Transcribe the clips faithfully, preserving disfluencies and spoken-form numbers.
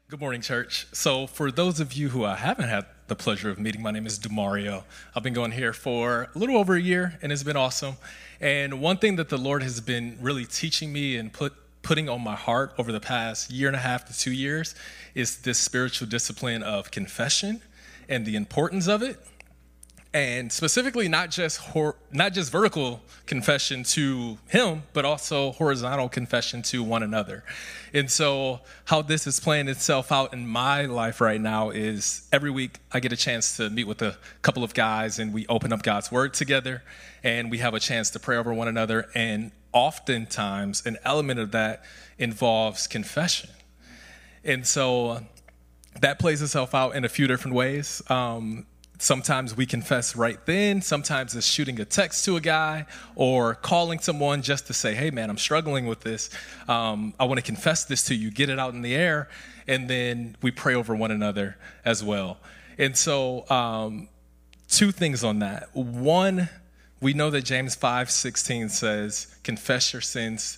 Good morning, church. So for those of you who I haven't had the pleasure of meeting, my name is DeMario. I've been going here for a little over a year, and it's been awesome. And one thing that the Lord has been really teaching me and put putting on my heart over the past year and a half to two years is this spiritual discipline of confession and the importance of it. And specifically, not just hor- not just vertical confession to Him, but also horizontal confession to one another. And so how this is playing itself out in my life right now is every week I get a chance to meet with a couple of guys, and we open up God's Word together, and we have a chance to pray over one another. And oftentimes, an element of that involves confession. And so that plays itself out in a few different ways. Um, Sometimes we confess right then. Sometimes it's shooting a text to a guy or calling someone just to say, hey, man, I'm struggling with this. Um, I want to confess this to you. Get it out in the air. And then we pray over one another as well. And so um, two things on that. One, we know that James five sixteen says, confess your sins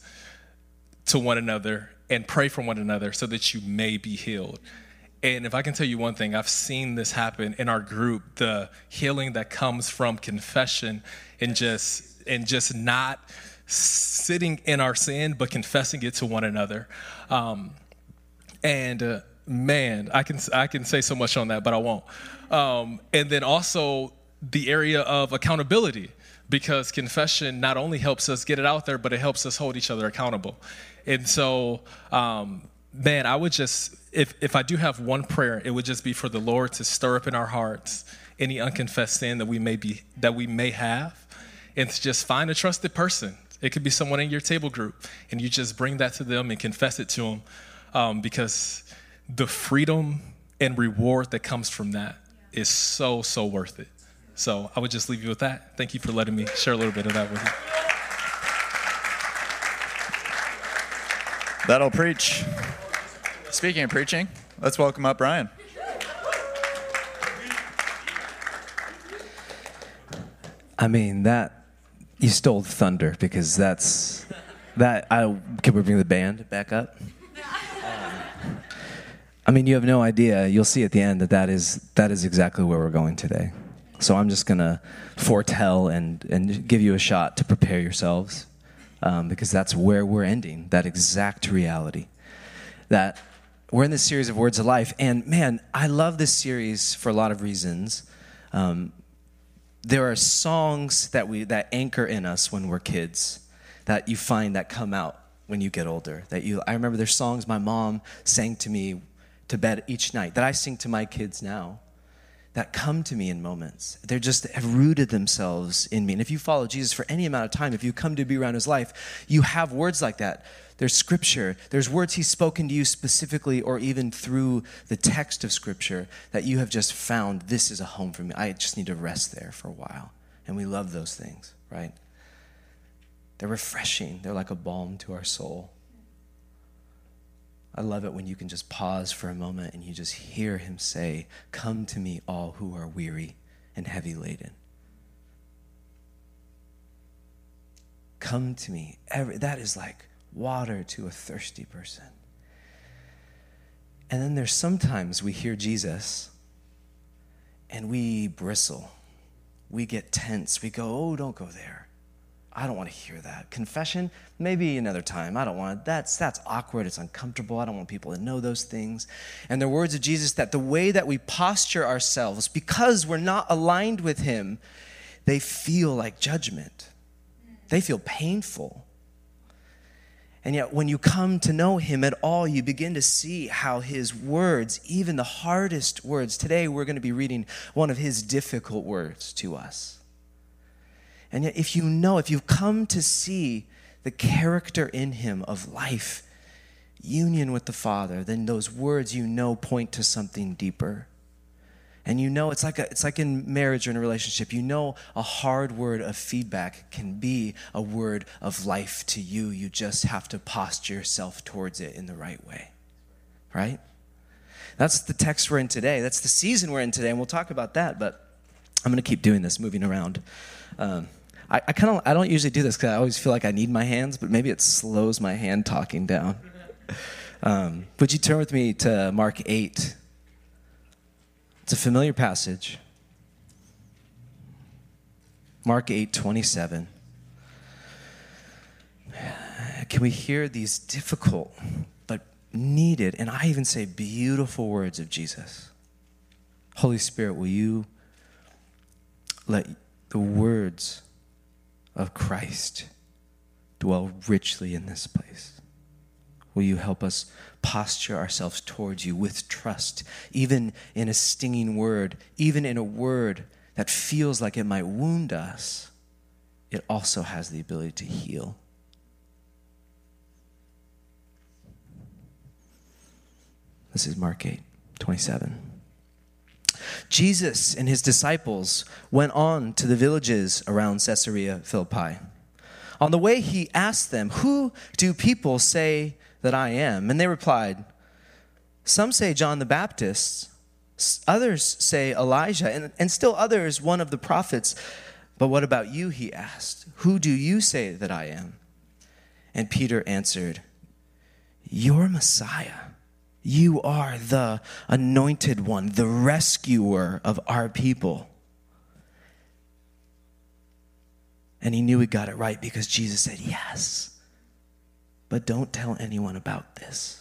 to one another and pray for one another so that you may be healed. And if I can tell you one thing, I've seen this happen in our group, the healing that comes from confession and just and just not sitting in our sin, but confessing it to one another. Um, and uh, man, I can I can say so much on that, but I won't. Um, and then also the area of accountability, because confession not only helps us get it out there, but it helps us hold each other accountable. And so, um, man, I would just, if, if I do have one prayer, it would just be for the Lord to stir up in our hearts any unconfessed sin that we may be, that we may have, and to just find a trusted person. It could be someone in your table group, and you just bring that to them and confess it to them, um, because the freedom and reward that comes from that is so, so worth it. So I would just leave you with that. Thank you for letting me share a little bit of that with you. That'll preach. Speaking of preaching, let's welcome up Brian. I mean, that, you stole thunder, because that's, that, I, can we bring the band back up? Um, I mean, you have no idea, you'll see at the end that that is, that is exactly where we're going today. So I'm just going to foretell and, and give you a shot to prepare yourselves, um, because that's where we're ending, that exact reality. That we're in this series of Words of Life, and man, I love this series for a lot of reasons. Um, there are songs that we that anchor in us when we're kids, that you find that come out when you get older. That you, I remember there's songs my mom sang to me to bed each night that I sing to my kids now, that come to me in moments. They're just have rooted themselves in me. And if you follow Jesus for any amount of time, if you come to be around his life, you have words like that. There's scripture. There's words he's spoken to you specifically, or even through the text of scripture, that you have just found, this is a home for me. I just need to rest there for a while. And we love those things, right? They're refreshing. They're like a balm to our soul. I love it when you can just pause for a moment and you just hear him say, come to me all who are weary and heavy laden. Come to me. Every, that is like water to a thirsty person. And then there's sometimes we hear Jesus and we bristle. We get tense. We go, oh, don't go there. I don't want to hear that. Confession, maybe another time. I don't want it. That's, that's awkward. It's uncomfortable. I don't want people to know those things. And the words of Jesus, that the way that we posture ourselves, because we're not aligned with him, they feel like judgment. They feel painful. And yet when you come to know him at all, you begin to see how his words, even the hardest words, today we're going to be reading one of his difficult words to us. And yet if you know, if you've come to see the character in him of life, union with the Father, then those words you know point to something deeper. And you know, it's like a, it's like in marriage or in a relationship, you know a hard word of feedback can be a word of life to you. You just have to posture yourself towards it in the right way, right? That's the text we're in today. That's the season we're in today, and we'll talk about that, but I'm going to keep doing this, moving around. Um, I, I kind of I don't usually do this because I always feel like I need my hands, but maybe it slows my hand talking down. Um, would you turn with me to Mark eight? It's a familiar passage. Mark eight twenty-seven. Can we hear these difficult but needed, and I even say beautiful words of Jesus? Holy Spirit, will you let the words of Christ dwell richly in this place? Will you help us posture ourselves towards you with trust, even in a stinging word, even in a word that feels like it might wound us? It also has the ability to heal. This is Mark eight twenty-seven. Jesus and his disciples went on to the villages around Caesarea Philippi. On the way, he asked them, "Who do people say that I am?" And they replied, "Some say John the Baptist, others say Elijah, and, and still others one of the prophets. But what about you?" he asked. "Who do you say that I am?" And Peter answered, "You're Messiah. You are the anointed one, the rescuer of our people." And he knew he got it right because Jesus said, "Yes, but don't tell anyone about this."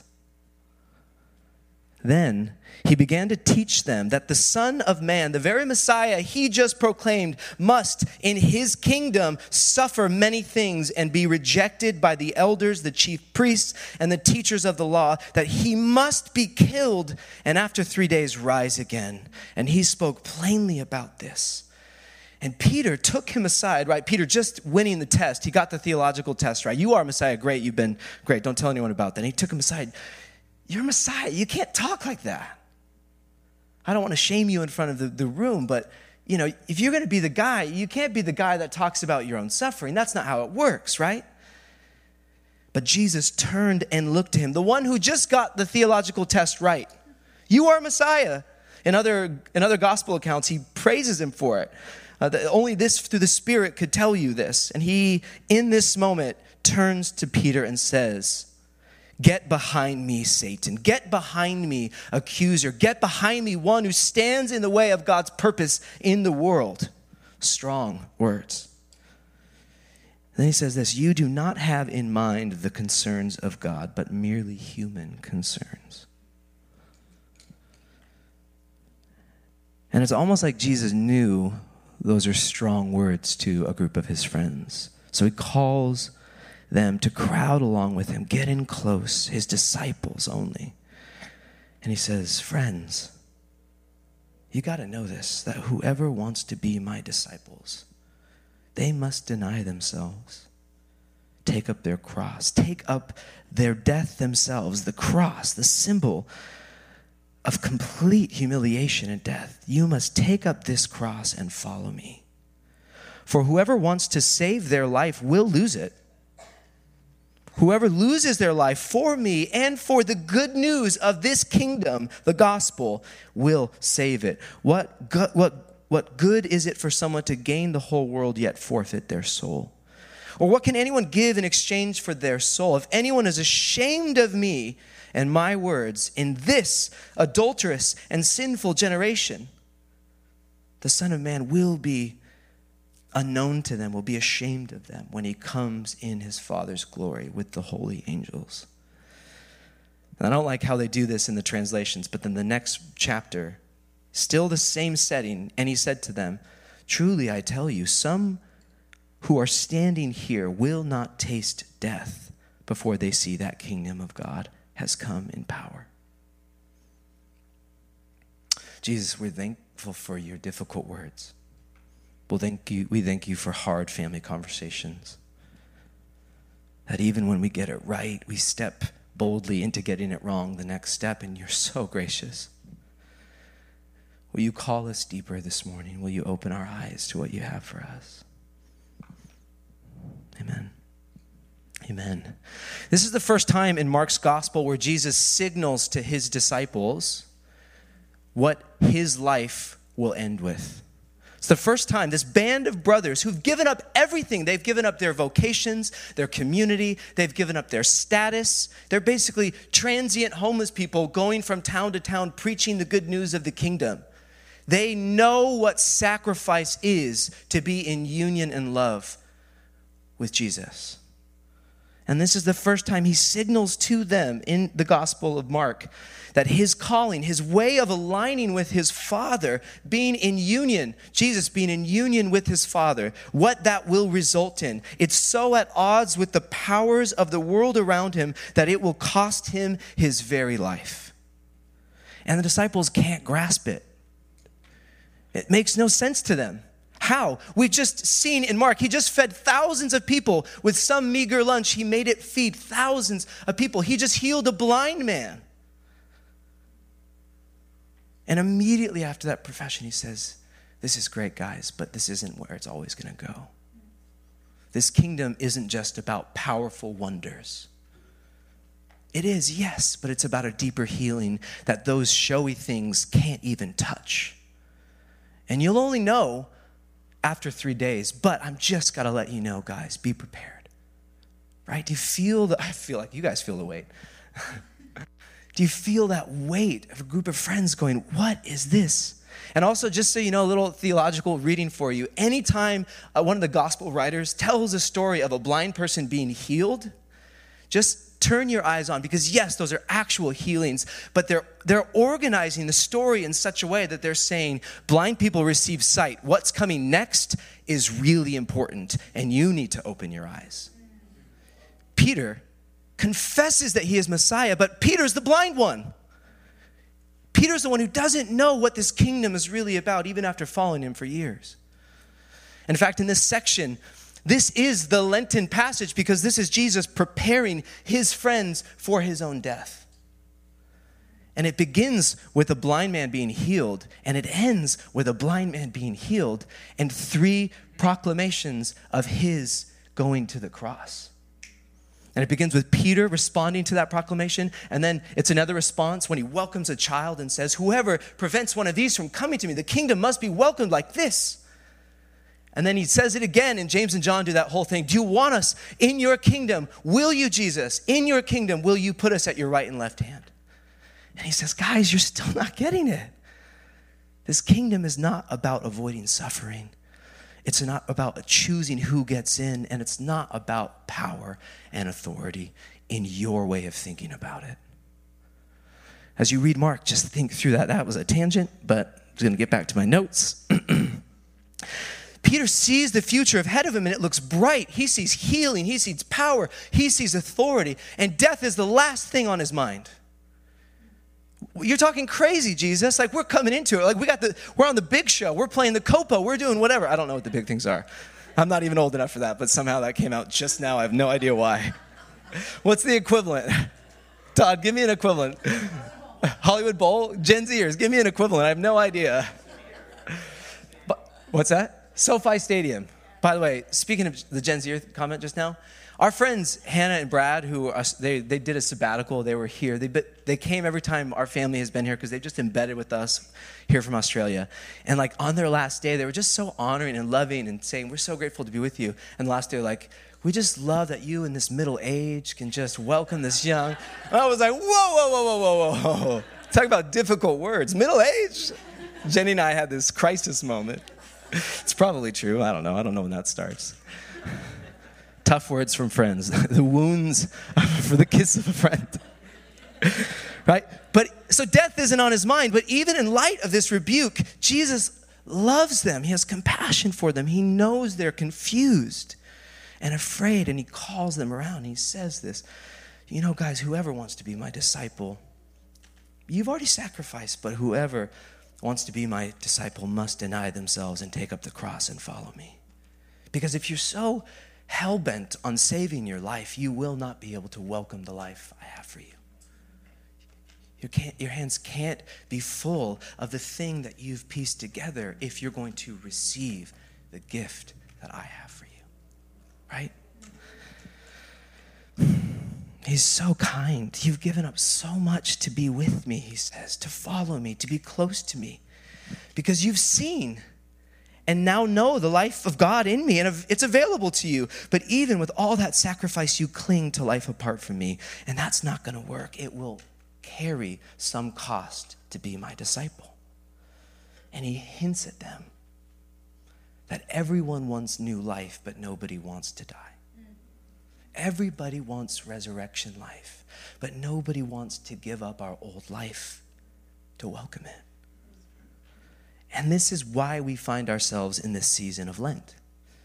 Then he began to teach them that the Son of Man, the very Messiah he just proclaimed, must in his kingdom suffer many things and be rejected by the elders, the chief priests, and the teachers of the law, that he must be killed and after three days rise again. And he spoke plainly about this. And Peter took him aside, right? Peter just winning the test. He got the theological test right. "You are Messiah. Great. You've been great. Don't tell anyone about that." And he took him aside. "You're Messiah. You can't talk like that. I don't want to shame you in front of the, the room, but you know, if you're going to be the guy, you can't be the guy that talks about your own suffering. That's not how it works, right?" But Jesus turned and looked at him, the one who just got the theological test right. "You are Messiah." In other, in other gospel accounts, he praises him for it. Uh, the, only this through the Spirit could tell you this. And he, in this moment, turns to Peter and says, "Get behind me, Satan. Get behind me, accuser. Get behind me, one who stands in the way of God's purpose in the world." Strong words. Then he says this, "You do not have in mind the concerns of God, but merely human concerns." And it's almost like Jesus knew those are strong words to a group of his friends. So he calls them to crowd along with him, get in close, his disciples only. And he says, "Friends, you got to know this, that whoever wants to be my disciples, they must deny themselves, take up their cross, take up their death themselves," the cross, the symbol of complete humiliation and death. "You must take up this cross and follow me. For whoever wants to save their life will lose it. Whoever loses their life for me and for the good news of this kingdom, the gospel, will save it. What go- what what good is it for someone to gain the whole world yet forfeit their soul? Or what can anyone give in exchange for their soul? If anyone is ashamed of me and my words in this adulterous and sinful generation, the Son of Man will be unknown to them, will be ashamed of them when he comes in his Father's glory with the holy angels." And I don't like how they do this in the translations, but then the next chapter, still the same setting, and he said to them, "Truly I tell you, some who are standing here will not taste death before they see that kingdom of God has come in power." Jesus, we're thankful for your difficult words. Well, thank you. We thank you for hard family conversations. That even when we get it right, we step boldly into getting it wrong the next step, and you're so gracious. Will you call us deeper this morning? Will you open our eyes to what you have for us? Amen. Amen. This is the first time in Mark's gospel where Jesus signals to his disciples what his life will end with. It's the first time this band of brothers who've given up everything. They've given up their vocations, their community. They've given up their status. They're basically transient homeless people going from town to town preaching the good news of the kingdom. They know what sacrifice is to be in union and love with Jesus. And this is the first time he signals to them in the Gospel of Mark that his calling, his way of aligning with his Father, being in union, Jesus being in union with his Father, what that will result in. It's so at odds with the powers of the world around him that it will cost him his very life. And the disciples can't grasp it. It makes no sense to them. How? We've just seen in Mark, he just fed thousands of people with some meager lunch. He made it feed thousands of people. He just healed a blind man. And immediately after that profession, he says, this is great, guys, but this isn't where it's always going to go. This kingdom isn't just about powerful wonders. It is, yes, but it's about a deeper healing that those showy things can't even touch. And you'll only know after three days, but I'm just got to let you know, guys, be prepared, right? Do you feel the, I feel like you guys feel the weight. Do you feel that weight of a group of friends going, what is this? And also, just so you know, a little theological reading for you. Anytime uh, one of the gospel writers tells a story of a blind person being healed, just turn your eyes on, because yes, those are actual healings, but they're they're organizing the story in such a way that they're saying blind people receive sight. What's coming next is really important, and you need to open your eyes. Peter confesses that he is Messiah, but Peter's the blind one. Peter's the one who doesn't know what this kingdom is really about, even after following him for years. In fact, in this section, this is the Lenten passage because this is Jesus preparing his friends for his own death. And it begins with a blind man being healed, and it ends with a blind man being healed and three proclamations of his going to the cross. And it begins with Peter responding to that proclamation, and then it's another response when he welcomes a child and says, whoever prevents one of these from coming to me, the kingdom must be welcomed like this. And then he says it again, and James and John do that whole thing. Do you want us in your kingdom? Will you, Jesus, in your kingdom, will you put us at your right and left hand? And he says, guys, you're still not getting it. This kingdom is not about avoiding suffering. It's not about choosing who gets in, and it's not about power and authority in your way of thinking about it. As you read Mark, just think through that. That was a tangent, but I'm going to get back to my notes. Peter sees the future ahead of him, and it looks bright. He sees healing. He sees power. He sees authority. And death is the last thing on his mind. You're talking crazy, Jesus. Like, we're coming into it. Like, we got the, we're on the big show. We're playing the Copa. We're doing whatever. I don't know what the big things are. I'm not even old enough for that, but somehow that came out just now. I have no idea why. What's the equivalent? Todd, give me an equivalent. Hollywood Bowl? Gen Zers, give me an equivalent. I have no idea. But, what's that? SoFi Stadium. By the way, speaking of the Gen Zer comment just now, our friends Hannah and Brad, who are, they they did a sabbatical, they were here. They they came every time our family has been here because they've just embedded with us here from Australia. And like on their last day, they were just so honoring and loving and saying, we're so grateful to be with you. And the last day, like, we just love that you in this middle age can just welcome this young. And I was like, whoa, whoa, whoa, whoa, whoa, whoa. Talk about difficult words. Middle age? Jenny and I had this crisis moment. It's probably true. I don't know. I don't know when that starts. Tough words from friends. The wounds for the kiss of a friend. Right? But so death isn't on his mind. But even in light of this rebuke, Jesus loves them. He has compassion for them. He knows they're confused and afraid, and he calls them around. He says this, you know, guys, whoever wants to be my disciple, you've already sacrificed, but whoever wants to be my disciple must deny themselves and take up the cross and follow me. Because if you're so hell-bent on saving your life, you will not be able to welcome the life I have for you. You can't, your hands can't be full of the thing that you've pieced together if you're going to receive the gift that I have for you. Right? He's so kind. You've given up so much to be with me, he says, to follow me, to be close to me. Because you've seen and now know the life of God in me, and it's available to you. But even with all that sacrifice, you cling to life apart from me, and that's not going to work. It will carry some cost to be my disciple. And he hints at them that everyone wants new life, but nobody wants to die. Everybody wants resurrection life, but nobody wants to give up our old life to welcome it. And this is why we find ourselves in this season of Lent.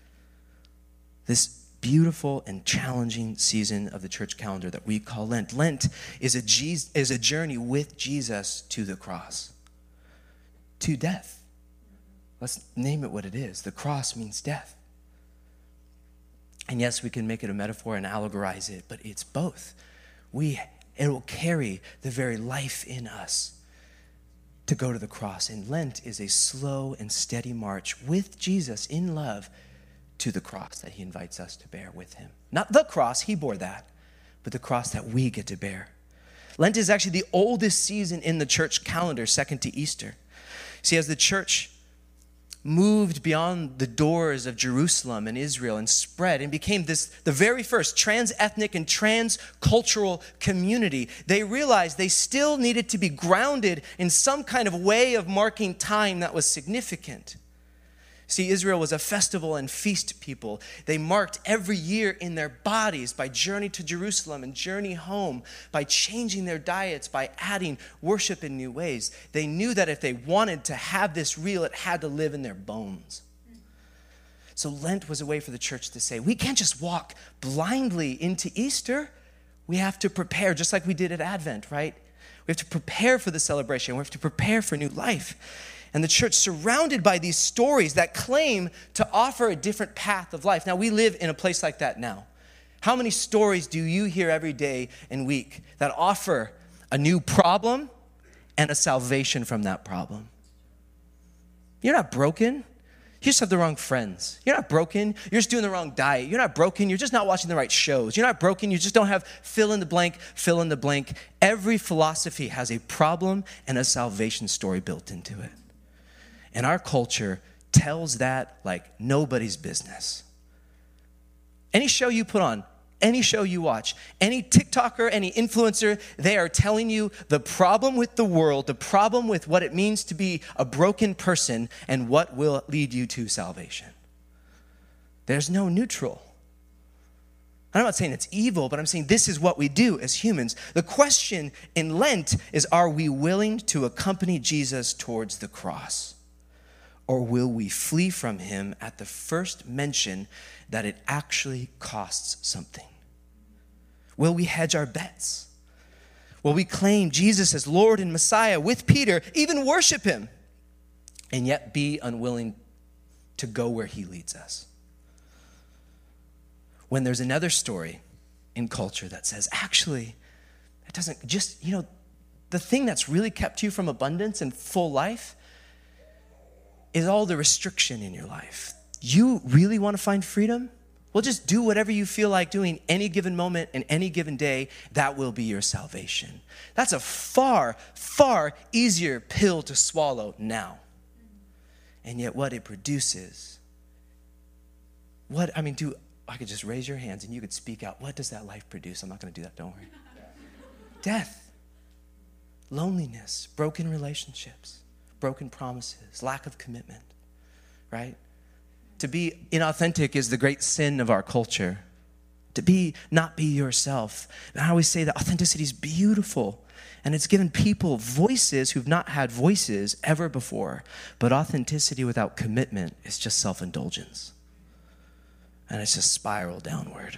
This beautiful and challenging season of the church calendar that we call Lent. Lent is a, Je- is a journey with Jesus to the cross, to death. Let's name it what it is. The cross means death. And yes, we can make it a metaphor and allegorize it, but it's both. We, it will carry the very life in us to go to the cross. And Lent is a slow and steady march with Jesus in love to the cross that he invites us to bear with him. Not the cross, he bore that, but the cross that we get to bear. Lent is actually the oldest season in the church calendar, second to Easter. See, as the church moved beyond the doors of Jerusalem and Israel and spread and became this the very first trans-ethnic and trans-cultural community, they realized they still needed to be grounded in some kind of way of marking time that was significant. See, Israel was a festival and feast people. They marked every year in their bodies by journey to Jerusalem and journey home, by changing their diets, by adding worship in new ways. They knew that if they wanted to have this real, it had to live in their bones. So Lent was a way for the church to say, we can't just walk blindly into Easter. We have to prepare, just like we did at Advent, right? We have to prepare for the celebration. We have to prepare for new life. And the church surrounded by these stories that claim to offer a different path of life. Now, we live in a place like that now. How many stories do you hear every day and week that offer a new problem and a salvation from that problem? You're not broken. You just have the wrong friends. You're not broken. You're just doing the wrong diet. You're not broken. You're just not watching the right shows. You're not broken. You just don't have fill in the blank, fill in the blank. Every philosophy has a problem and a salvation story built into it. And our culture tells that like nobody's business. Any show you put on, any show you watch, any TikToker, any influencer, they are telling you the problem with the world, the problem with what it means to be a broken person, and what will lead you to salvation. There's no neutral. I'm not saying it's evil, but I'm saying this is what we do as humans. The question in Lent is, are we willing to accompany Jesus towards the cross? Or will we flee from him at the first mention that it actually costs something? Will we hedge our bets? Will we claim Jesus as Lord and Messiah with Peter, even worship him, and yet be unwilling to go where he leads us? When there's another story in culture that says, actually, it doesn't just, you know, the thing that's really kept you from abundance and full life is all the restriction in your life. You really want to find freedom? Well, just do whatever you feel like doing any given moment and any given day. That will be your salvation. That's a far, far easier pill to swallow now. And yet what it produces, what, I mean, do, I could just raise your hands and you could speak out. What does that life produce? I'm not going to do that, don't worry. Death, loneliness, broken relationships, broken promises, lack of commitment, right? To be inauthentic is the great sin of our culture. To be, not be yourself. And I always say that authenticity is beautiful, and it's given people voices who've not had voices ever before. But authenticity without commitment is just self-indulgence. And it's just spiral downward.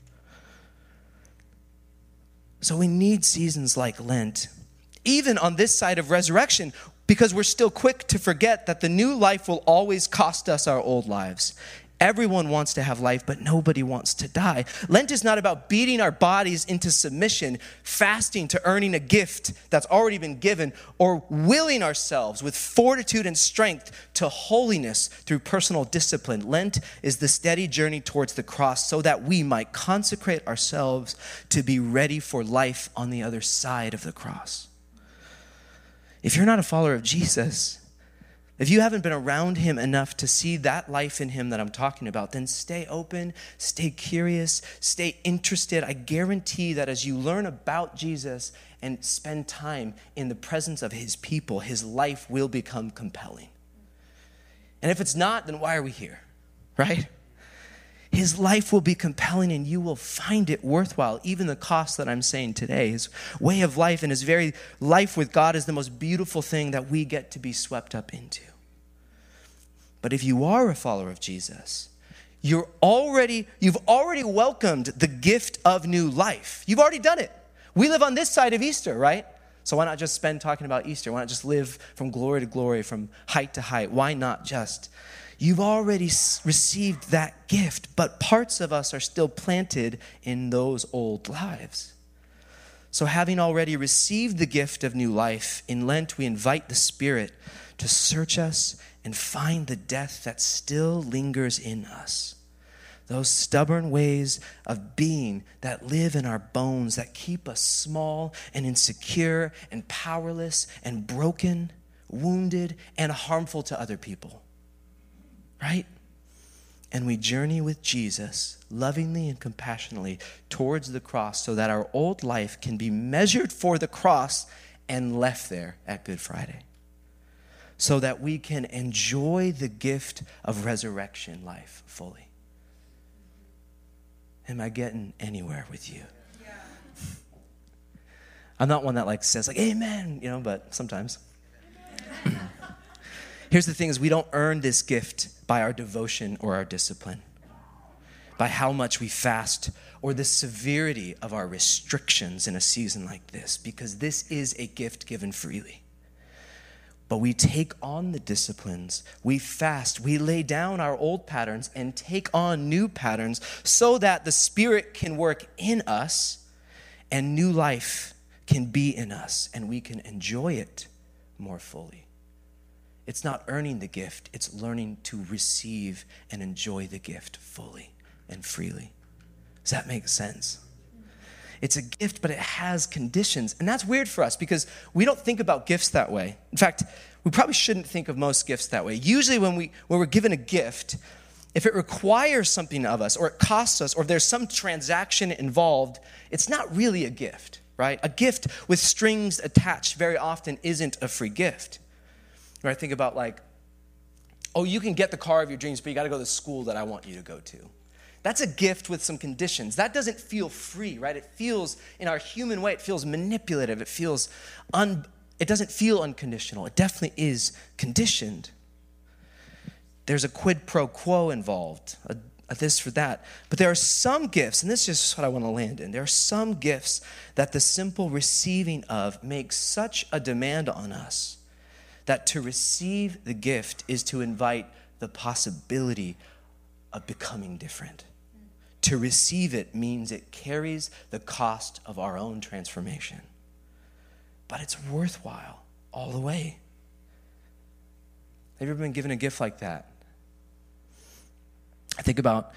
So we need seasons like Lent, even on this side of resurrection, because we're still quick to forget that the new life will always cost us our old lives. Everyone wants to have life, but nobody wants to die. Lent is not about beating our bodies into submission, fasting to earning a gift that's already been given, or willing ourselves with fortitude and strength to holiness through personal discipline. Lent is the steady journey towards the cross so that we might consecrate ourselves to be ready for life on the other side of the cross. If you're not a follower of Jesus, If you haven't been around him enough to see that life in him that I'm talking about, then stay open, stay curious, stay interested. I guarantee that as you learn about Jesus and spend time in the presence of his people, his life will become compelling. And if it's not, then why are we here, right? His life will be compelling and you will find it worthwhile, even the cost that I'm saying today. His way of life and his very life with God is the most beautiful thing that we get to be swept up into. But if you are a follower of Jesus, you're already, you've already welcomed the gift of new life. You've already done it. We live on this side of Easter, right? So why not just spend talking about Easter? Why not just live from glory to glory, from height to height? Why not just? You've already received that gift, but parts of us are still planted in those old lives. So having already received the gift of new life, in Lent we invite the Spirit to search us and find the death that still lingers in us. Those stubborn ways of being that live in our bones, that keep us small and insecure and powerless and broken, wounded and harmful to other people. Right? And we journey with Jesus lovingly and compassionately towards the cross so that our old life can be measured for the cross and left there at Good Friday. So that we can enjoy the gift of resurrection life fully. Am I getting anywhere with you? Yeah. I'm not one that like says like, amen, you know, but sometimes. Here's the thing is we don't earn this gift by our devotion or our discipline, by how much we fast or the severity of our restrictions in a season like this, because this is a gift given freely. But we take on the disciplines, we fast, we lay down our old patterns and take on new patterns so that the Spirit can work in us and new life can be in us and we can enjoy it more fully. It's not earning the gift, it's learning to receive and enjoy the gift fully and freely. Does that make sense? It's a gift, but it has conditions. And that's weird for us because we don't think about gifts that way. In fact, we probably shouldn't think of most gifts that way. Usually when, we, when we're given a gift, if it requires something of us or it costs us or if there's some transaction involved, it's not really a gift, right? A gift with strings attached very often isn't a free gift. Right? Think about like, oh, you can get the car of your dreams, but you got to go to the school that I want you to go to. That's a gift with some conditions. That doesn't feel free, right? It feels, in our human way, it feels manipulative. It feels, un, it doesn't feel unconditional. It definitely is conditioned. There's a quid pro quo involved, a, a this for that. But there are some gifts, and this is just what I want to land in. There are some gifts that the simple receiving of makes such a demand on us that to receive the gift is to invite the possibility of becoming different. To receive it means it carries the cost of our own transformation. But it's worthwhile all the way. Have you ever been given a gift like that? I think about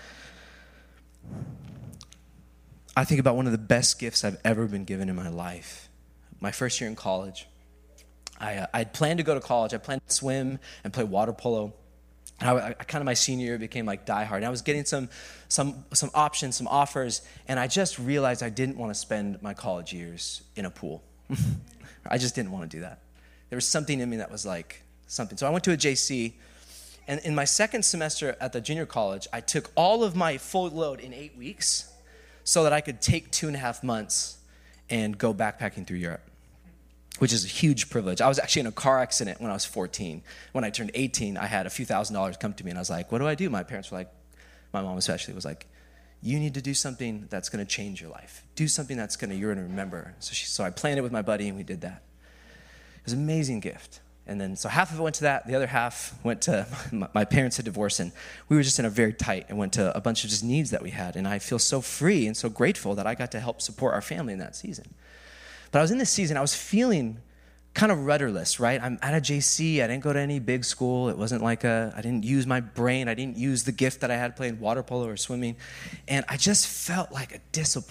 I think about one of the best gifts I've ever been given in my life. My first year in college. I uh, I'd planned to go to college. I planned to swim and play water polo. And I, I kind of my senior year became like diehard. And I was getting some some some options, some offers, and I just realized I didn't want to spend my college years in a pool. I just didn't want to do that. There was something in me that was like something. So I went to a J C, and in my second semester at the junior college, I took all of my full load in eight weeks so that I could take two and a half months and go backpacking through Europe, which is a huge privilege. I was actually in a car accident when I was fourteen. When I turned eighteen, I had a few thousand dollars come to me, and I was like, what do I do? My parents were like, my mom especially was like, you need to do something that's going to change your life. Do something that's going to, you're going to remember. So she, so I planned it with my buddy, and we did that. It was an amazing gift. And then, so half of it went to that. The other half went to, my, my parents had divorced, and we were just in a very tight and went to a bunch of just needs that we had. And I feel so free and so grateful that I got to help support our family in that season. But I was in this season, I was feeling kind of rudderless, right? I'm at a J C. I didn't go to any big school. It wasn't like a, I didn't use my brain. I didn't use the gift that I had playing water polo or swimming. And I just felt like a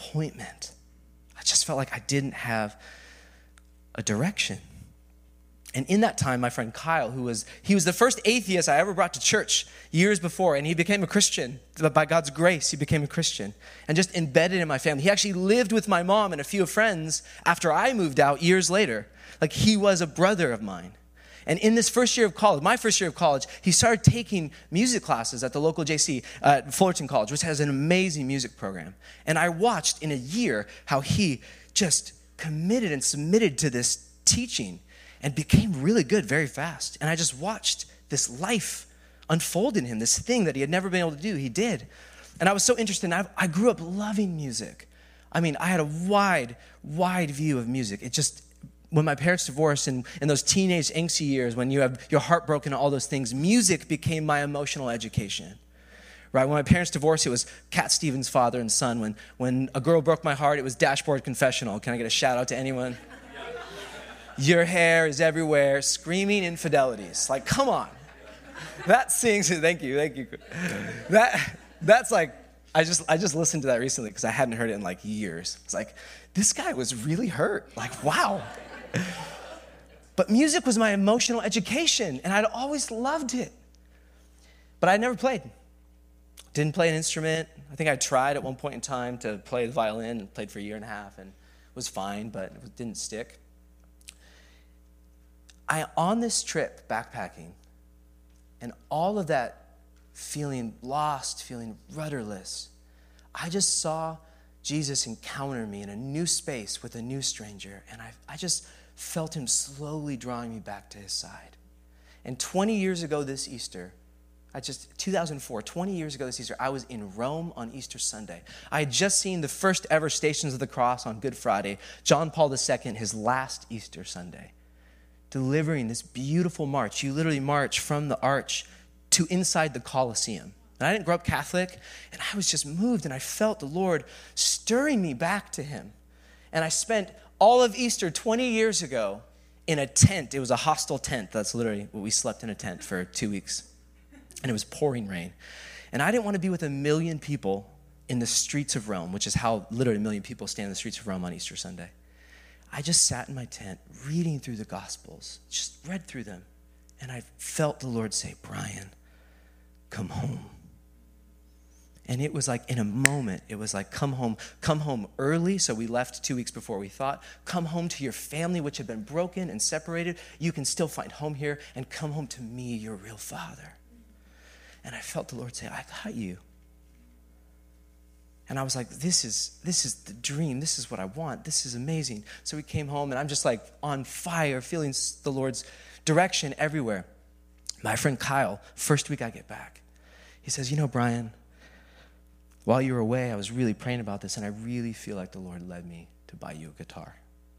disappointment. I just felt like I didn't have a direction. And in that time, my friend Kyle, who was, he was the first atheist I ever brought to church years before, and he became a Christian. By God's grace, he became a Christian and just embedded in my family. He actually lived with my mom and a few friends after I moved out years later. Like, he was a brother of mine. And in this first year of college, my first year of college, he started taking music classes at the local J C, uh, Fullerton College, which has an amazing music program. And I watched in a year how he just committed and submitted to this teaching and became really good very fast. And I just watched this life unfold in him, this thing that he had never been able to do, he did. And I was so interested, and I, I grew up loving music. I mean, I had a wide, wide view of music. It just, when my parents divorced and in those teenage angsty years, when you have your heart broken and all those things, music became my emotional education. Right? When my parents divorced, it was Cat Stevens' father and son. When, when a girl broke my heart, it was Dashboard Confessional. Can I get a shout out to anyone? Your hair is everywhere, screaming infidelities. Like, come on. That sings, thank you, thank you. That, that's like, I just I just listened to that recently because I hadn't heard it in like years. It's like, this guy was really hurt. Like, wow. But music was my emotional education, and I'd always loved it. But I never played. Didn't play an instrument. I think I tried at one point in time to play the violin and played for a year and a half and was fine, but it didn't stick. I, on this trip, backpacking, and all of that feeling lost, feeling rudderless, I just saw Jesus encounter me in a new space with a new stranger, and I, I just felt him slowly drawing me back to his side. And twenty years ago this Easter, I just, two thousand four, twenty years ago this Easter, I was in Rome on Easter Sunday. I had just seen the first ever Stations of the Cross on Good Friday, John Paul the Second, his last Easter Sunday, delivering this beautiful march. You literally march from the arch to inside the Colosseum. And I didn't grow up Catholic, and I was just moved, and I felt the Lord stirring me back to him. And I spent all of Easter twenty years ago in a tent. It was a hostel tent. That's literally what we slept in, a tent for two weeks. And it was pouring rain. And I didn't want to be with a million people in the streets of Rome, which is how literally a million people stand in the streets of Rome on Easter Sunday. I just sat in my tent reading through the Gospels, just read through them. And I felt the Lord say, Brian, come home. And it was like in a moment, it was like, come home, come home early. So we left two weeks before we thought. Come home to your family, which had been broken and separated. You can still find home here, and come home to me, your real father. And I felt the Lord say, I got you. And I was like, this is this is the dream. This is what I want. This is amazing. So we came home, and I'm just like on fire, feeling the Lord's direction everywhere. My friend Kyle, first week I get back, he says, you know, Brian, while you were away, I was really praying about this, and I really feel like the Lord led me to buy you a guitar.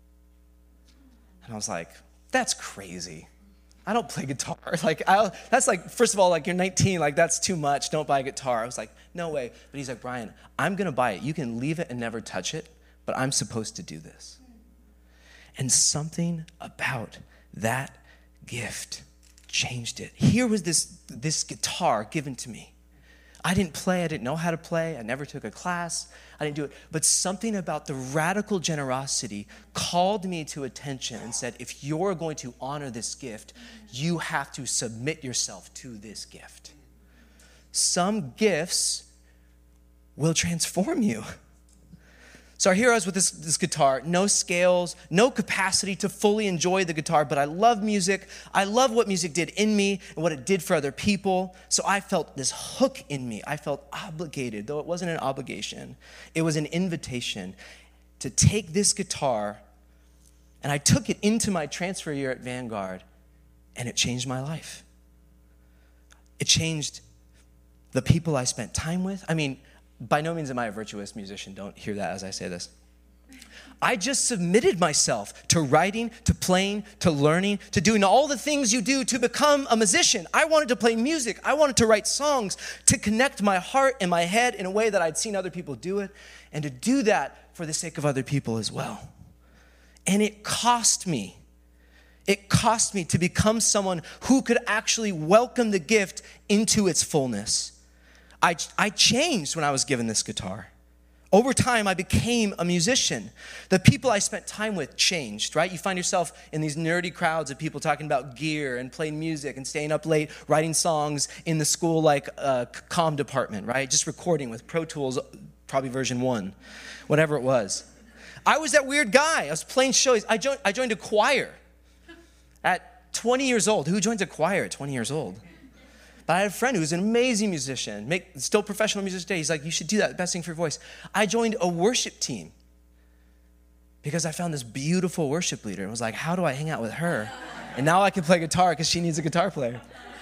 And I was like, that's crazy. I don't play guitar. Like, I, that's like, first of all, like, you're nineteen, like, that's too much. Don't buy a guitar. I was like, no way. But he's like, Brian, I'm going to buy it. You can leave it and never touch it, but I'm supposed to do this. And something about that gift changed it. Here was this, this guitar given to me. I didn't play. I didn't know how to play. I never took a class. I didn't do it. But something about the radical generosity called me to attention and said, if you're going to honor this gift, you have to submit yourself to this gift. Some gifts will transform you. So here I was with this, this guitar, no scales, no capacity to fully enjoy the guitar, but I love music. I love what music did in me and what it did for other people. So I felt this hook in me. I felt obligated, though it wasn't an obligation. It was an invitation to take this guitar, and I took it into my transfer year at Vanguard, and it changed my life. It changed the people I spent time with. I mean, by no means am I a virtuous musician. Don't hear that as I say this. I just submitted myself to writing, to playing, to learning, to doing all the things you do to become a musician. I wanted to play music. I wanted to write songs, to connect my heart and my head in a way that I'd seen other people do it, and to do that for the sake of other people as well. And it cost me. It cost me to become someone who could actually welcome the gift into its fullness. I, I changed when I was given this guitar. Over time, I became a musician. The people I spent time with changed, right? You find yourself in these nerdy crowds of people talking about gear and playing music and staying up late, writing songs in the school like uh, comm department, right? Just recording with Pro Tools, probably version one, whatever it was. I was that weird guy. I was playing shows. I joined, I joined a choir at twenty years old. Who joins a choir at twenty years old? But I had a friend who was an amazing musician, make, still professional musician today. He's like, you should do that, the best thing for your voice. I joined a worship team because I found this beautiful worship leader and was like, how do I hang out with her? And now I can play guitar because she needs a guitar player.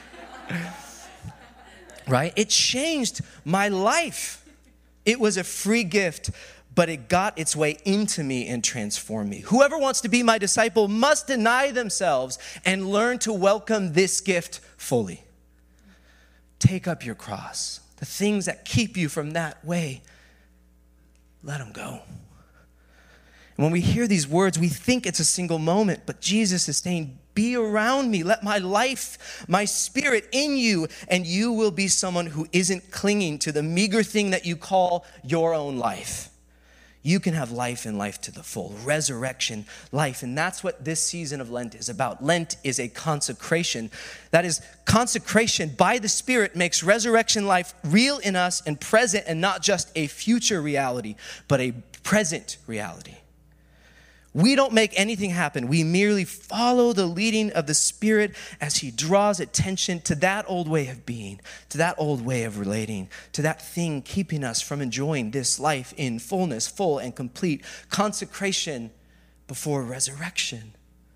Right? It changed my life. It was a free gift, but it got its way into me and transformed me. Whoever wants to be my disciple must deny themselves and learn to welcome this gift fully. Take up your cross. The things that keep you from that way, let them go. And when we hear these words, we think it's a single moment, but Jesus is saying, be around me. Let my life, my spirit in you, and you will be someone who isn't clinging to the meager thing that you call your own life. You can have life and life to the full, resurrection life. And that's what this season of Lent is about. Lent is a consecration. That is, consecration by the Spirit makes resurrection life real in us and present, and not just a future reality, but a present reality. We don't make anything happen. We merely follow the leading of the Spirit as he draws attention to that old way of being, to that old way of relating, to that thing keeping us from enjoying this life in fullness, full and complete consecration before resurrection.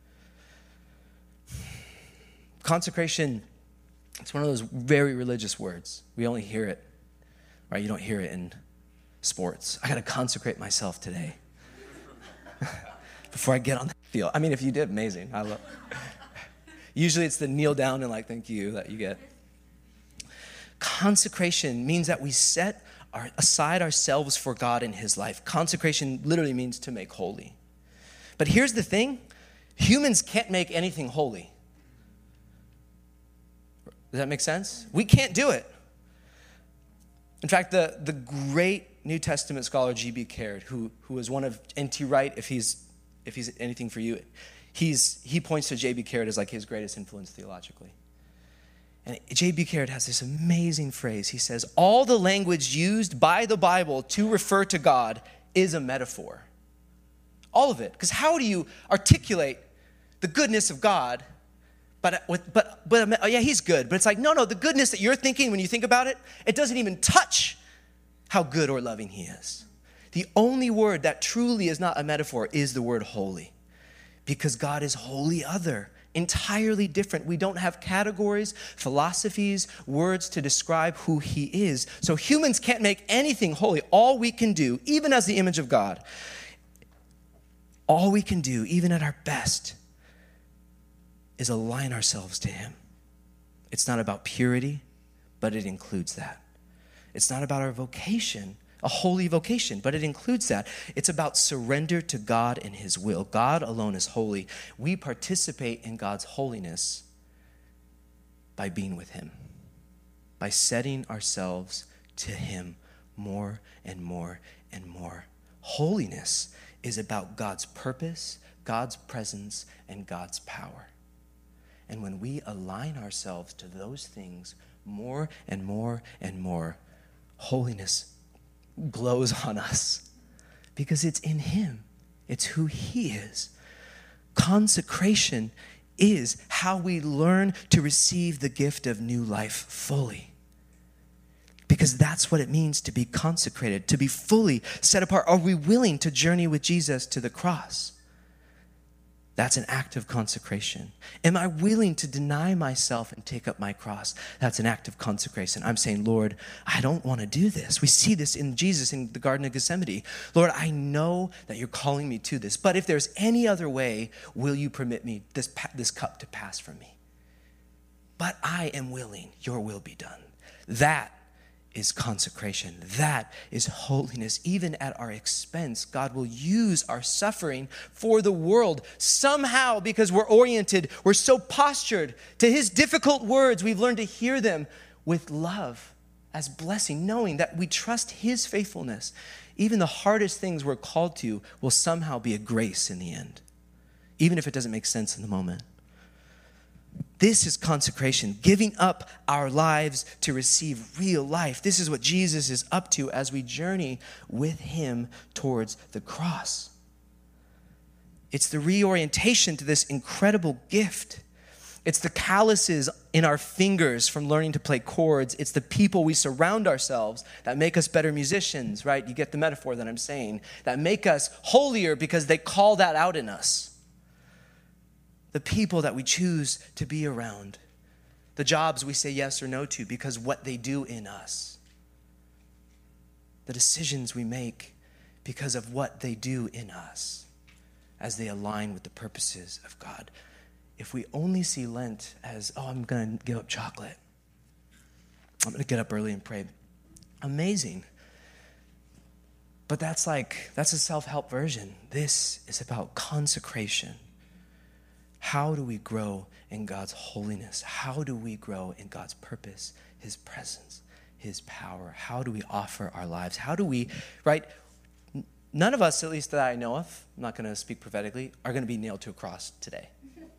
Consecration, it's one of those very religious words. We only hear it, right? You don't hear it in sports. I got to consecrate myself today. Before I get on the field. I mean, if you did, amazing. I love. Usually it's the kneel down and like, thank you, that you get. Consecration means that we set our, aside ourselves for God in his life. Consecration literally means to make holy. But here's the thing. Humans can't make anything holy. Does that make sense? We can't do it. In fact, the, the great New Testament scholar G B Caird, who, who was one of N T Wright, if he's If he's anything for you, he's he points to J B Caird as like his greatest influence theologically. And J B Caird has this amazing phrase. He says, all the language used by the Bible to refer to God is a metaphor. All of it. Because how do you articulate the goodness of God? But, but, but oh yeah, he's good. But it's like, no, no, the goodness that you're thinking when you think about it, it doesn't even touch how good or loving he is. The only word that truly is not a metaphor is the word holy, because God is wholly other, entirely different. We don't have categories, philosophies, words to describe who he is. So humans can't make anything holy. All we can do, even as the image of God, all we can do, even at our best, is align ourselves to him. It's not about purity, but it includes that. It's not about our vocation, a holy vocation, but it includes that. It's about surrender to God and his will. God alone is holy. We participate in God's holiness by being with him, by setting ourselves to him more and more and more. Holiness is about God's purpose, God's presence, and God's power. And when we align ourselves to those things more and more and more, holiness glows on us because it's in him. It's who he is. Consecration is how we learn to receive the gift of new life fully. Because that's what it means to be consecrated, to be fully set apart. Are we willing to journey with Jesus to the cross? That's an act of consecration. Am I willing to deny myself and take up my cross? That's an act of consecration. I'm saying, Lord, I don't want to do this. We see this in Jesus in the Garden of Gethsemane. Lord, I know that you're calling me to this, but if there's any other way, will you permit me this, this cup to pass from me? But I am willing, your will be done. That is consecration. That is holiness. Even at our expense, God will use our suffering for the world. Somehow, because we're oriented, we're so postured to his difficult words, we've learned to hear them with love as blessing, knowing that we trust his faithfulness. Even the hardest things we're called to will somehow be a grace in the end, even if it doesn't make sense in the moment. This is consecration, giving up our lives to receive real life. This is what Jesus is up to as we journey with him towards the cross. It's the reorientation to this incredible gift. It's the calluses in our fingers from learning to play chords. It's the people we surround ourselves that make us better musicians, right? You get the metaphor that I'm saying. That make us holier because they call that out in us. The people that we choose to be around. The jobs we say yes or no to because what they do in us. The decisions we make because of what they do in us as they align with the purposes of God. If we only see Lent as, oh, I'm going to give up chocolate. I'm going to get up early and pray. Amazing. But that's like, that's a self-help version. This is about consecration. How do we grow in God's holiness? How do we grow in God's purpose, his presence, his power? How do we offer our lives? How do we, right? None of us, at least that I know of, I'm not going to speak prophetically, are going to be nailed to a cross today.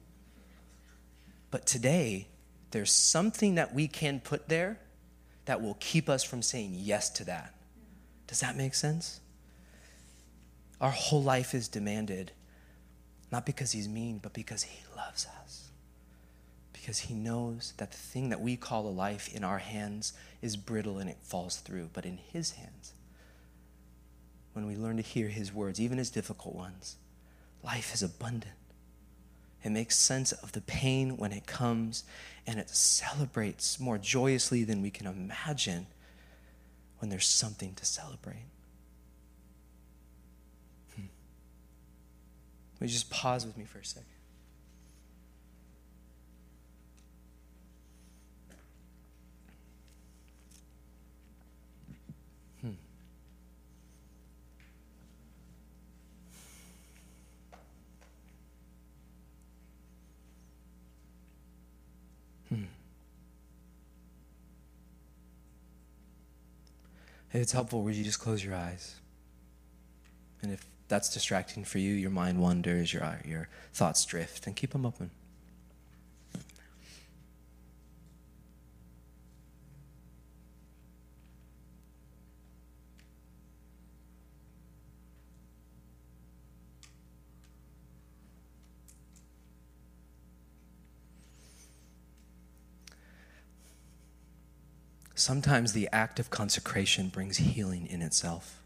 But today, there's something that we can put there that will keep us from saying yes to that. Does that make sense? Our whole life is demanded, not because he's mean, but because he loves us. Because he knows that the thing that we call a life in our hands is brittle and it falls through. But in his hands, when we learn to hear his words, even his difficult ones, life is abundant. It makes sense of the pain when it comes, and it celebrates more joyously than we can imagine when there's something to celebrate. Hmm. Will you just pause with me for a second? Hmm. Hmm. If it's helpful, would you just close your eyes? And if that's distracting for you, your mind wanders, your, your thoughts drift, and keep them open. Sometimes the act of consecration brings healing in itself.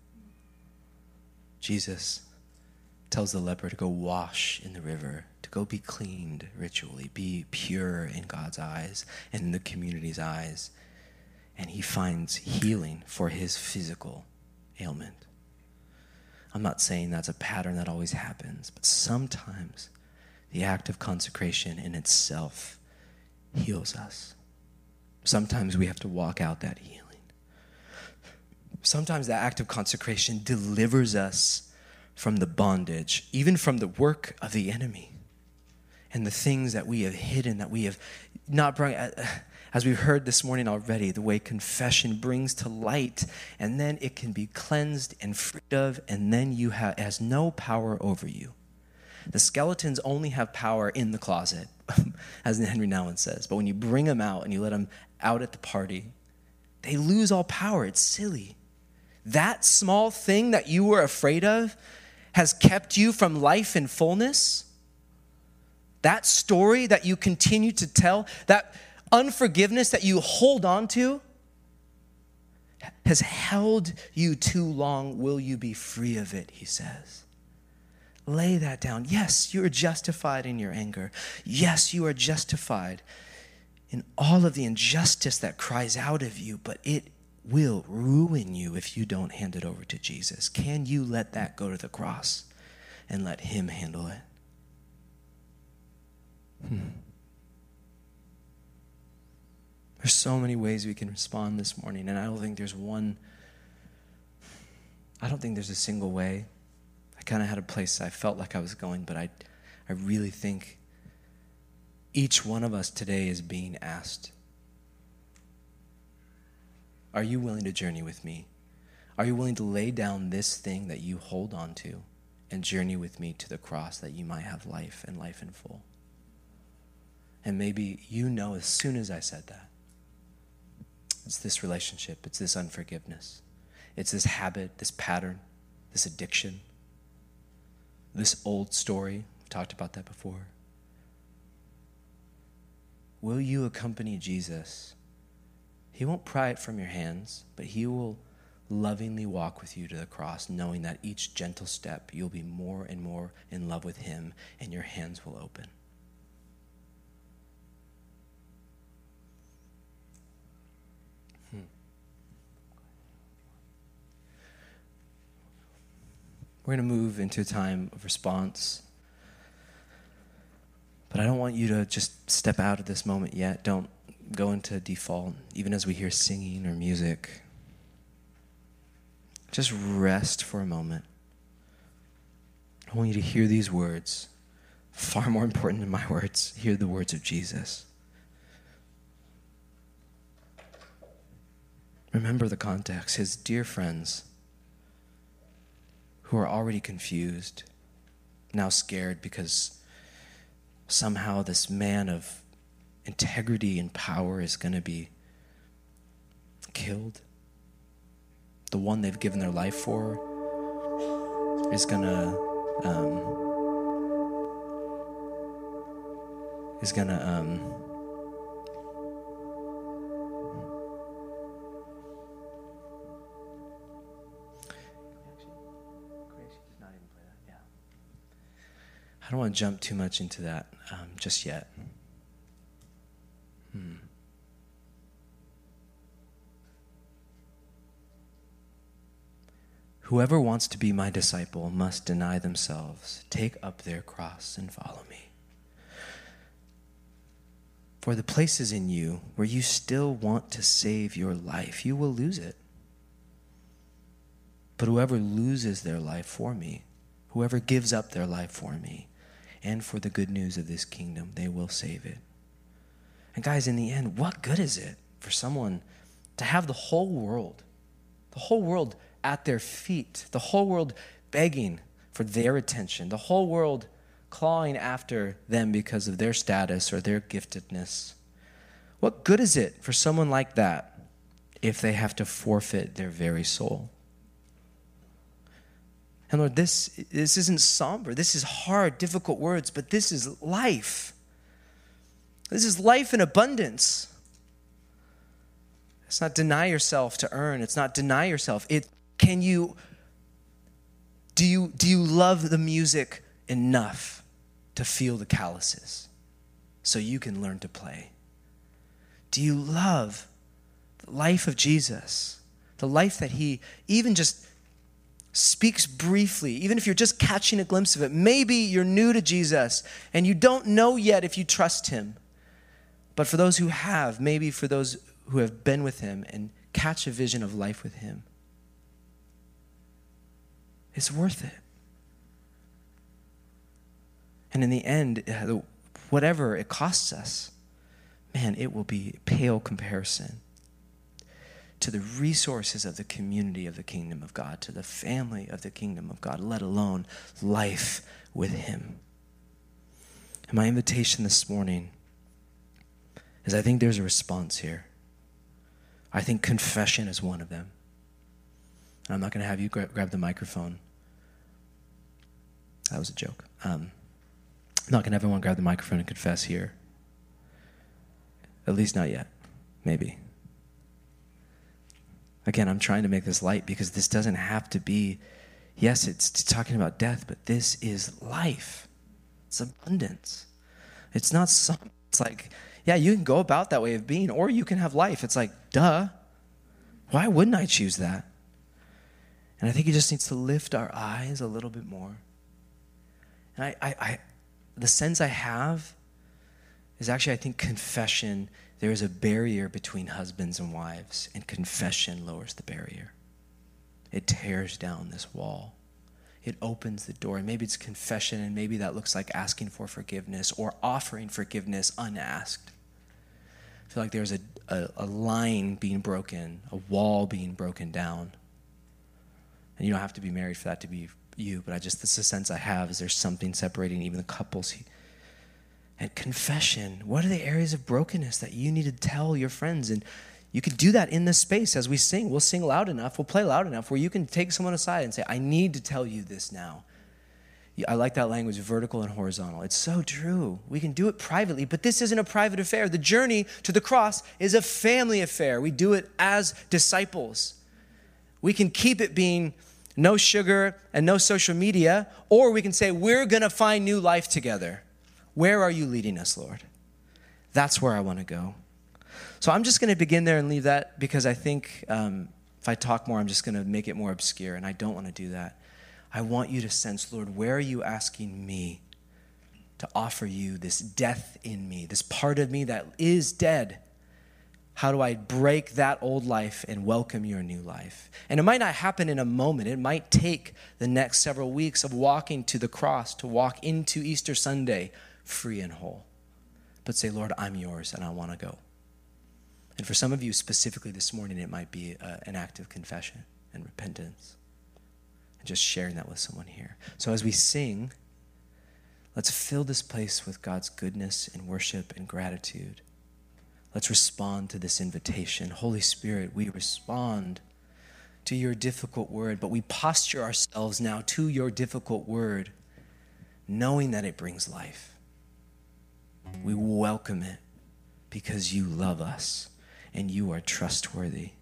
Jesus tells the leper to go wash in the river, to go be cleaned ritually, be pure in God's eyes and in the community's eyes. And he finds healing for his physical ailment. I'm not saying that's a pattern that always happens, but sometimes the act of consecration in itself heals us. Sometimes we have to walk out that healing. Sometimes the act of consecration delivers us from the bondage, even from the work of the enemy and the things that we have hidden, that we have not brought, as we've heard this morning already, the way confession brings to light, and then it can be cleansed and freed of, and then you have, it has no power over you. The skeletons only have power in the closet, as Henry Nouwen says. But when you bring them out and you let them out at the party, they lose all power. It's silly. That small thing that you were afraid of has kept you from life and fullness. That story that you continue to tell, that unforgiveness that you hold on to, has held you too long. Will you be free of it, he says. Lay that down. Yes, you are justified in your anger. Yes, you are justified in all of the injustice that cries out of you, but it will ruin you if you don't hand it over to Jesus. Can you let that go to the cross and let him handle it? Hmm. There's so many ways we can respond this morning, and I don't think there's one, I don't think there's a single way. I kind of had a place I felt like I was going, but I, I really think each one of us today is being asked Are you willing to journey with me? Are you willing to lay down this thing that you hold on to and journey with me to the cross that you might have life and life in full? And maybe you know as soon as I said that, it's this relationship, it's this unforgiveness, it's this habit, this pattern, this addiction, this old story. We've talked about that before. Will you accompany Jesus? He won't pry it from your hands, but he will lovingly walk with you to the cross, knowing that each gentle step you'll be more and more in love with him and your hands will open. Hmm. We're going to move into a time of response. But I don't want you to just step out of this moment yet. Don't go into default, even as we hear singing or music. Just rest for a moment. I want you to hear these words. Far more important than my words. Hear the words of Jesus. Remember the context. His dear friends who are already confused, now scared because somehow this man of integrity and power is going to be killed. The one they've given their life for is going to um, is going to um, I don't want to jump too much into that um, just yet. Hmm. Whoever wants to be my disciple must deny themselves, take up their cross, and follow me. For the places in you where you still want to save your life, you will lose it. But whoever loses their life for me, whoever gives up their life for me, and for the good news of this kingdom, they will save it. And guys, in the end, what good is it for someone to have the whole world, the whole world at their feet, the whole world begging for their attention, the whole world clawing after them because of their status or their giftedness? What good is it for someone like that if they have to forfeit their very soul? And Lord, this, this isn't somber. This is hard, difficult words, but this is life. This is life in abundance. It's not deny yourself to earn. It's not deny yourself. It can you do you do you love the music enough to feel the calluses so you can learn to play? Do you love the life of Jesus? The life that he even just speaks briefly, even if you're just catching a glimpse of it. Maybe you're new to Jesus and you don't know yet if you trust him. But for those who have, maybe for those who have been with him and catch a vision of life with him, it's worth it. And in the end, whatever it costs us, man, it will be pale comparison to the resources of the community of the kingdom of God, to the family of the kingdom of God, let alone life with him. And my invitation this morning is I think there's a response here. I think confession is one of them. And I'm not going to have you gra- grab the microphone. That was a joke. Um, I'm not going to have everyone grab the microphone and confess here. At least not yet. Maybe. Again, I'm trying to make this light because this doesn't have to be, yes, it's talking about death, but this is life. It's abundance. It's not some, it's like, yeah, you can go about that way of being, or you can have life. It's like, duh. Why wouldn't I choose that? And I think he just needs to lift our eyes a little bit more. And I, I, I the sense I have is actually, I think confession, there is a barrier between husbands and wives, and confession lowers the barrier. It tears down this wall. It opens the door. And maybe it's confession, and maybe that looks like asking for forgiveness or offering forgiveness unasked. I feel like there's a, a, a line being broken, a wall being broken down. And you don't have to be married for that to be you, but I just, this is the sense I have, is there's something separating even the couples. And confession, what are the areas of brokenness that you need to tell your friends? And you could do that in this space as we sing. We'll sing loud enough, we'll play loud enough where you can take someone aside and say, I need to tell you this now. I like that language, vertical and horizontal. It's so true. We can do it privately, but this isn't a private affair. The journey to the cross is a family affair. We do it as disciples. We can keep it being no sugar and no social media, or we can say, we're going to find new life together. Where are you leading us, Lord? That's where I want to go. So I'm just going to begin there and leave that, because I think um, if I talk more, I'm just going to make it more obscure, and I don't want to do that. I want you to sense, Lord, where are you asking me to offer you this death in me, this part of me that is dead? How do I break that old life and welcome your new life? And it might not happen in a moment. It might take the next several weeks of walking to the cross to walk into Easter Sunday free and whole. But say, Lord, I'm yours and I want to go. And for some of you specifically this morning, it might be uh, an act of confession and repentance. And just sharing that with someone here. So as we sing, let's fill this place with God's goodness and worship and gratitude. Let's respond to this invitation. Holy Spirit, we respond to your difficult word, but we posture ourselves now to your difficult word, knowing that it brings life. We welcome it because you love us and you are trustworthy.